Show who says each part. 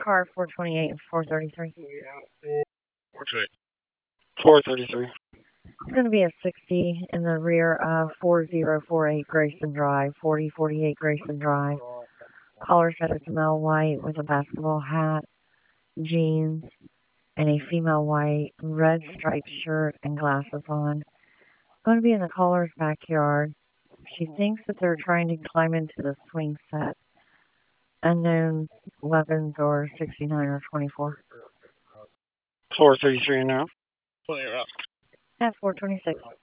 Speaker 1: car 428 and 433.
Speaker 2: 433.
Speaker 1: It's going to be a 60 in the rear of 4048 Grayson Drive, 4048 Grayson Drive. Caller said it's a male white with a basketball hat, jeans, and a female white red striped shirt and glasses on. Going to be in the caller's backyard. She thinks that they're trying to climb into the swing set. Unknown weapons or 69 or 24.
Speaker 2: 433 now.
Speaker 1: At 426.